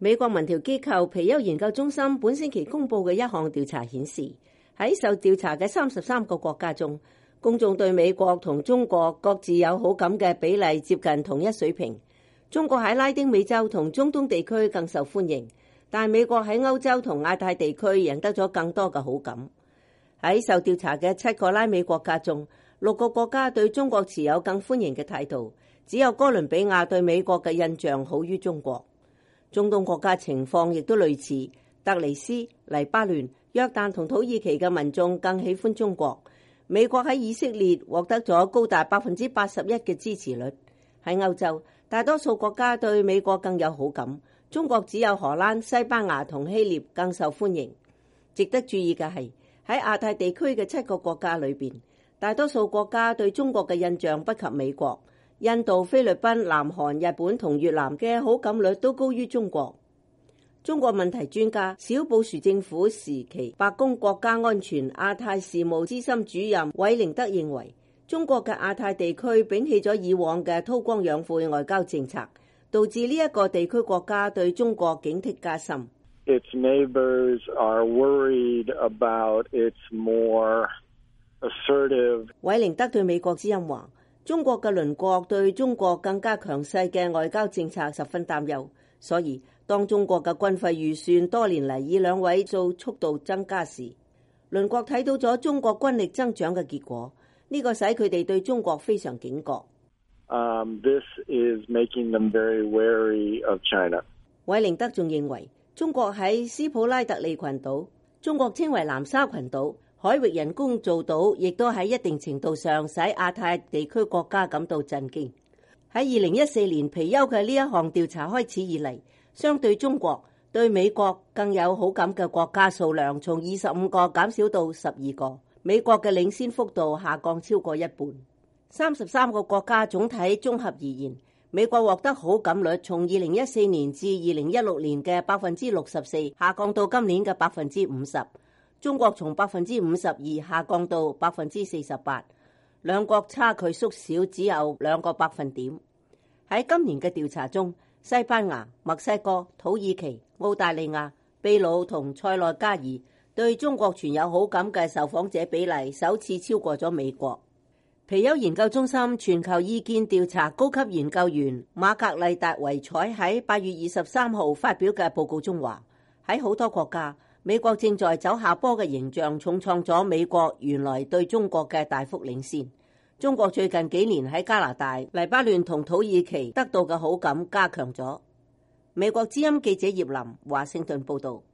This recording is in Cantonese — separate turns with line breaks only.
美國民調機構皮尤研究中心本星期公佈嘅一項調查顯示，喺受調查嘅33個國家中，公眾對美國同中國各自有好感嘅比例接近同一水平。中國喺拉丁美洲同中東地區更受歡迎，但美國喺歐洲同亞太地區贏得咗更多嘅好感。喺受調查嘅7個拉美國家中，6個國家對中國持有更歡迎嘅態度，只有哥倫比亞對美國嘅印象好於中國。中東國家情況亦都類似，突尼斯、黎巴嫩、約旦同土耳其嘅民眾更喜歡中國。美國喺以色列獲得咗高達81%嘅支持率。喺歐洲，大多數國家對美國更有好感，中國只有荷蘭、西班牙同希臘更受歡迎。值得注意嘅係，喺亞太地區嘅7個國家裏邊，大多數國家對中國嘅印象不及美國。印度、菲律賓、南韓、日本同越南嘅好感率都高於中國。中國問題專家、小布殊政府時期白宮國家安全亞太事務資深主任韋寧德認為，中國嘅亞太地區摒棄咗以往嘅韜光養晦外交政策，導致呢一個地區國家對中國警惕加深。
Its neighbors are worried about its more assertive。
韋寧德對美國之音話，中國嘅鄰國對中國更加強勢嘅外交政策十分擔憂，所以當中國嘅軍費預算多年嚟以2位數速度增加時，鄰國睇到咗中國軍力增長嘅結果，呢個使佢哋對中國非常警覺。
This is making them very wary of China。
韋寧德仲認為，中國喺斯普拉特利群島，中國稱為南沙群島，海域人工造島，亦都喺一定程度上使亞太地區國家感到震驚。喺2014年皮尤嘅呢一項調查開始以嚟，相對中國，對美國更有好感嘅國家數量從25個減少到12個，美國嘅領先幅度下降超過一半。33個國家總體綜合而言，美國獲得好感率從2014年至2016年嘅64%下降到今年嘅50%。中國從52%下降到48%，兩國差距縮小只有2個百分點。喺今年嘅調查中，西班牙、墨西哥、土耳其、澳大利亞、秘魯同塞內加爾對中國存有好感嘅受訪者比例首次超過咗美國。皮尤研究中心全球意見調查高級研究員瑪格麗達維采喺8月23號發表嘅報告中話，喺好多國家，美國正在走下坡嘅形象重創咗美國原來對中國嘅大幅領先。中國最近幾年喺加拿大、黎巴嫩同土耳其得到嘅好感加強咗。美國之音記者葉林華盛頓報道。